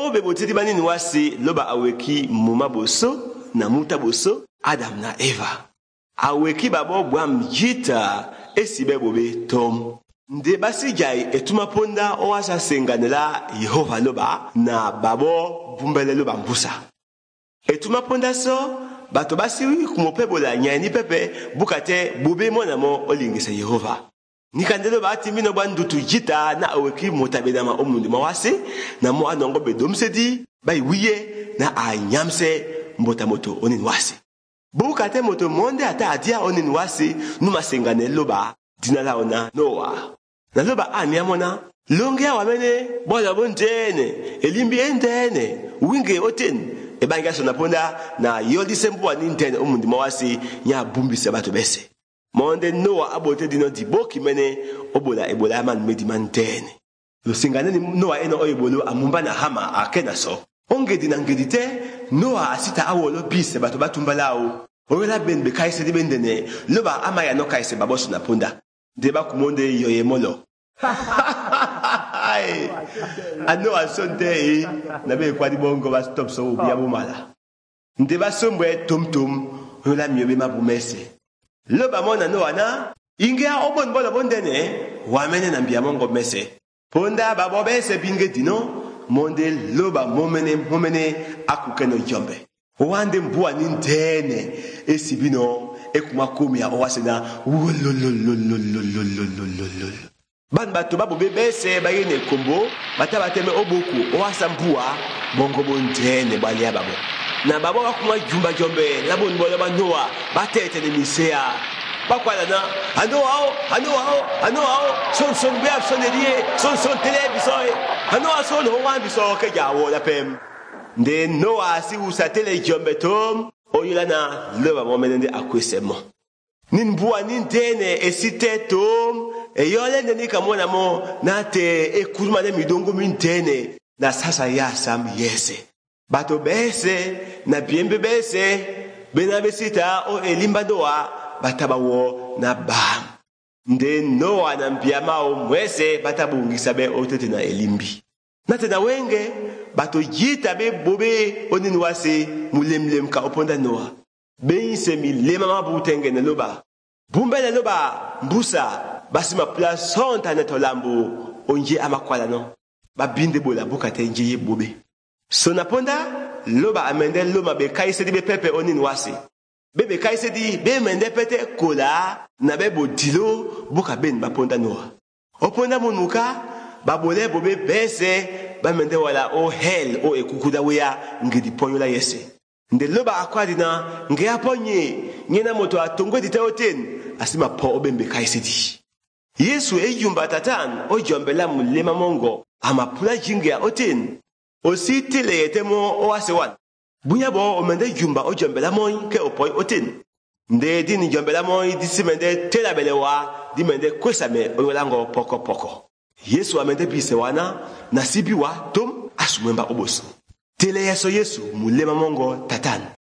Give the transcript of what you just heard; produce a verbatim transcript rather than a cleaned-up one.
obe botedi banini wasi loba aweki muma boso na muta boso Adam na Eva. Aweki babo bwam jita esibe bobe tom. Nde basi jai etuma ponda owasa senganela Yehova loba na babo bumbele loba mbusa. Etuma ponda so bato basi kumopebola nyani pepe bukate bobe monamo olingisa Yehova. Nikandelo bati mino bandutu jita na aweki motabedama omundu mawase na mo anongo bedomsedi bai wiye na anyamse mbota moto onin wase. Bukate moto monde ata adia onin wase numa sengane loba dinala ona Noah. Na loba amiamona longia wamene bola bontene elimbi entene winge oten ebanga sona ponda na yodi sembo anintene omundu mawase nya bumbise bato bese. Monde Noah abote dino di boki mene obola ebola man medimantene. Lo singane ni Noah eno oyebolo amumba na hama akena so. Onge dinangedite Noah asita awolo bise bato batumbalao. Owela ben be kaise di bendene loba ama ya no kaise babosu na ponda. Deba kumonde yoyemolo. Ano asonte na be kwa di bongo ba stop so bia bomala. Ndeba sombwe tum tum owela miyobe mabumese. Loba mona Noah na ingea obon bola bondene wamene na mbia mongo mese ponda babo bese binge dino monde loba momene momene akukeno jombe wande mbua nintene esibino ekumakomia owasena wololololololololol ban bato babo bese bayene kombo batabateme oboku owasa mbua bongo bontene bali ababo na babo bakuma jumba jombe labo nbola ba Noah batete ni misea bakwala na ano ao ano ao ano ao son son be absonerie son son televisoy ano ason ho wan biso ke jawo la pem de Noah si usa tele jombe tom oyula na leba momenende akwesemo nin bua nin tene esite tom e yole ne nikamona mo na te ekuruma ne midongo min tene na sasa ya sam yese bato bese na biembe bese bena besita o elimba Noah batabawo na bam nde Noah na mpiama o mwese batabungisa be otete na elimbi nate na wenge bato jita be bobe onini wase mulemlem ka oponda Noah be se milema mabutenge ne loba bumbele loba mbusa basima place honta na tolambo onje amakwala no babinde bola bukate nje bobe sona ponda loba amende loma be kaise di be pepe onin wasi bebe kaise di be mende pete kola na be bodilo buka ben ba ponda Noah oponda munuka babole bobe bese ba mende wala o hell o ekukuda weya ngidi ponyola yese nde loba akwadina nge aponye nyena moto atongwe diteoten asima po obembe kaise di Yesu eyumba tatan o jombela mulema mongo amapula jinga oten Osi le yetemo oasewan. Bunya bo omende jumba o jombela moy ke opoy otin. Nde dini jombela moy disimende tela belewa dimende kwesame oyolango poko poko. Yesu amende bise wana nasibiwa tom asumemba oboso. Tele yeso Yesu mulema mongo tatan.